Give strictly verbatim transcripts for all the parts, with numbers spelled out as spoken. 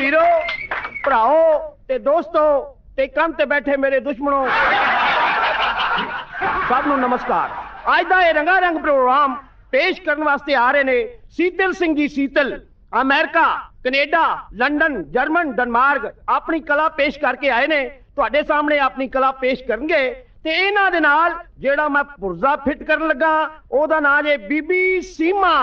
वीरो भराओ ते दोस्तों ते कम ते बैठे मेरे दुश्मनों सब नूं नमस्कार। अज दा रंगा रंग प्रोग्राम पेश करने वास्ते आ रहे ने Sheetal Singh ji Sheetal America Canada London German Denmark अपनी कला पेश करके आए ने तुहाडे सामने अपनी कला पेश करनगे ते इन्हां दे नाल जेड़ा मैं पुरजा फिट करन लगा ओदा नाम है बीबी सीमा।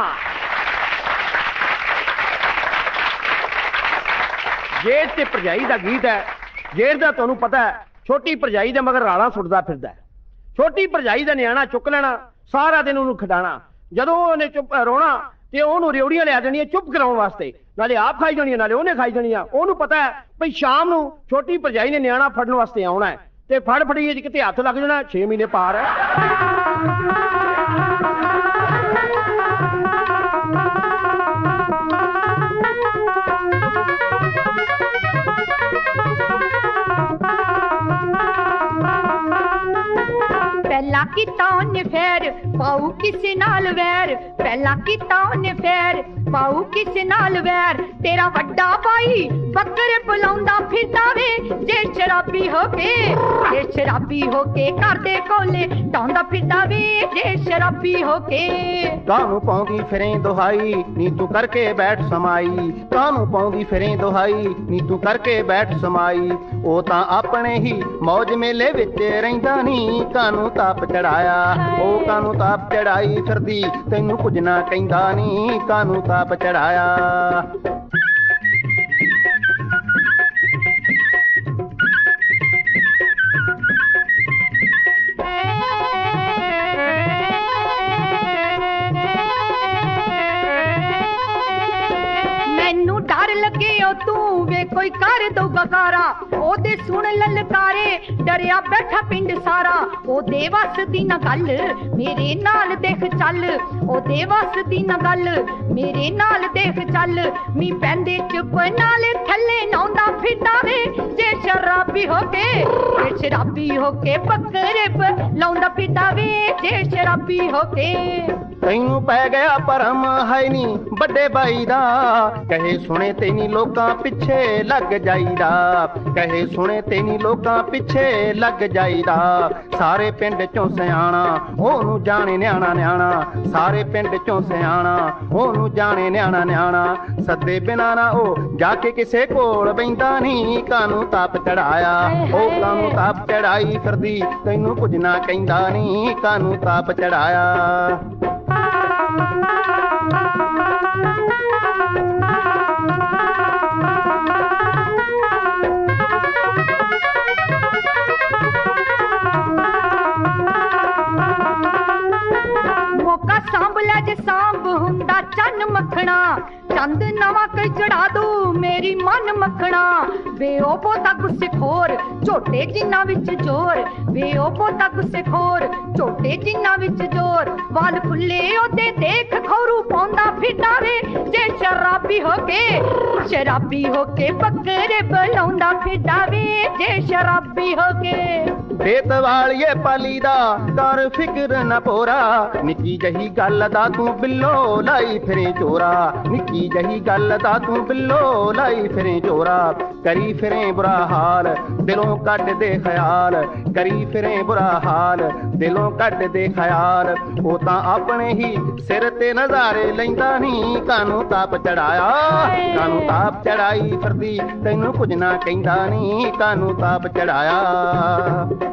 जेठ ते भरजाई दा गीत है। जेठ दा तुहानूं पता है छोटी भरजाई दे मगर राला सुटदा फिरदा है। छोटी भरजाई दा न्याणा चुक लेना सारा दिन उहनूं खिडाना जदों उहने चुप रोना ते उहनूं रेवड़ियां लिया देणियां चुप कराउण वास्ते नाले आप खाई जाणियां नाले उहने खाई जाणियां। उहनूं पता है भई शाम नूं छोटी भरजाई ने न्याणा फड़न वास्ते आउणा है ते फड़ फड़ीए च किते हत्थ लग जाना छे महीने पार है। पहला किता उन्ने फेर पाऊ किसे नाल वैर पहला किता उन्ने फेर पाऊ किसे नाल वैर तेरा वड्डा भाई बकरे बुलाउंदा फिरदा वे जे शराबी होके जे शराबी होके घर दे कोले टाउंदा फिरदा वे जे शराबी होके। कानू पाउंदी फिरें दुहाई नी तू करके बैठ समाई कानू पाउंदी फिरें दुहाई नी तू करके बैठ समाई ओ तां अपने ही मौज मेले विच रहिंदा नी कानू ताप चढ़ाया ओ कानू ताप चढ़ाई फिरदी तैनू कुछ ना कहंदा नी कानू ताप चढ़ाया। मैनू डर लगे ओ तू वे कोई कर दोगा कारा ओदे सुन ललकारे डरिया बैठा पिंड सारा ओ देवस दी ना गल मेरे नाल देख चल ओ देवस दी ना गल मेरे नाल देख चल मी पैंदे चुप नाले थल्ले नौंदा फिरदा वे जे शराबी होके जे शराबी होके बकरे लाउंदा फिरदा वे जे शराबी होके। तैनू पै गया परम है नी बड़े भाई दा कहे सुने तेनी लोकां पिछे लग जाईदा कहे सुने तेनी लोकां पिछे लग जाईदा सारे पिंड चों सियाणा ओनू जाने न्याणा न्याणा सारे पिंड चों सियाणा ओनू जाने न्याणा न्याणा सदे बिना ना ओ जाके किसे कोल बैंदा नी कानू ताप चढ़ाया ओ कानू ताप चढ़ाई फिरदी तैनू कुछ ना कहंदा नी कानू ताप चढ़ाया। मौका सांभ लै जे सांभ हुंदा चन्न मखना चंद नवा कई चढ़ा दू मेरी मन मखना वे ओ पोता गुस्से खोर झोटे जिन्ना विच जोर वे ओ पोता गुस्से खोर झोटे जिन्ना विच जोर वाल खुले ओदे देख खौरू पौंदा फिरदा वे जे शराबी होके शराबी होके बकरे बुलाउंदा फिरदा वे जे शराबी होके। बेत वालिए पाली दा कर फिक्र न पोरा निकी जही गल दा तू बिल्लो लाई फिरे चोरा निकी जही गल दा तू बिल्लो लाई फिरे चोरा करी फिरे बुरा हाल दिलों कट दे ख्याल करी फिरे बुरा हाल दिलों कट दे ख्याल ओ तां अपने ही सिर ते नज़ारे लैंदा नी कानू ताप चढ़ाया कानू ताप चढ़ाई फिरदी तैनू कुछ ना कहंदा नी कानू ताप चढ़ाया।